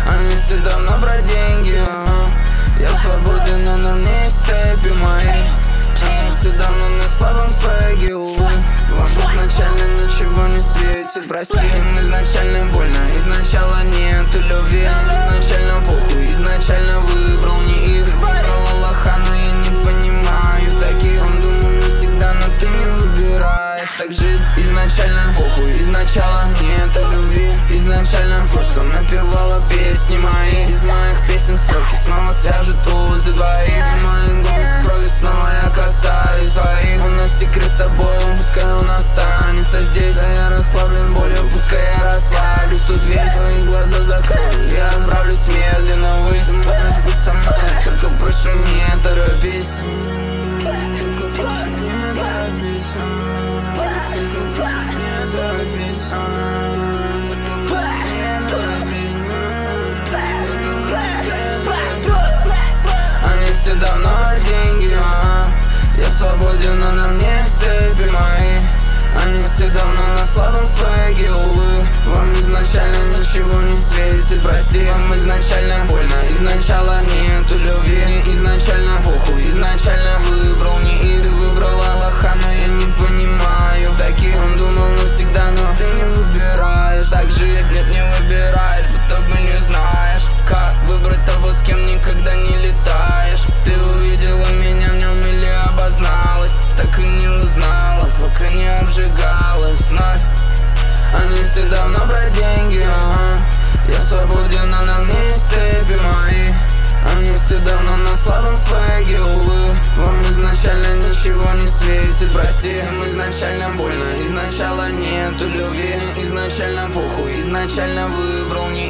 Они все давно про деньги, я свободен, но на мне есть цепи мои. Они все давно на слабом свеге, увы. Вам изначально ничего не светит, прости. Им изначально больно, изначально нету любви. Изначально похуй, изначально выбрал не их. Выбрал Аллаха, но я не понимаю таких. Он думал навсегда, но ты не выбираешь. Так жить изначально похуй, изначально нету любви. Изначально просто напевала песни мои. Из моих песен строки снова свяжут узы двоих. Мои губы с кровью снова я касаюсь твоих. У нас секрет с тобой, пускай он останется здесь. Да я расслаблен болью, пускай я расслаблюсь тут весь. Твои глаза закрою, я отправлюсь медленно ввысь. Ты можешь быть со мной, только прошу не торопись. Только прошу не торопись. Только прошу не торопись. Они все давно деньги, я свободен, но на мне цепи мои. Они все давно на слабом свеге, увы. Вам изначально ничего не светит, прости. Вам изначально больно, изначально нету любви. Изначально похуй, изначально выбрал не их. Ты выбрал Аллаха, но я не понимаю таких. Он думал навсегда, но ты не выбираешь. Так жить, нет, не выбираешь, будто бы не знаешь, как выбрать того, с кем никогда не летаешь. Ты увидела меня в нем или обозналась, так и не узнала, пока не обжигалась вновь. Они все давно про деньги, я свободен, но на мне есть цепи мои. Они все давно на слабом свеге, увы. Вам изначально ничего не светит, прости. Им изначально больно, изначально нету любви. Изначально похуй, изначально выбрал не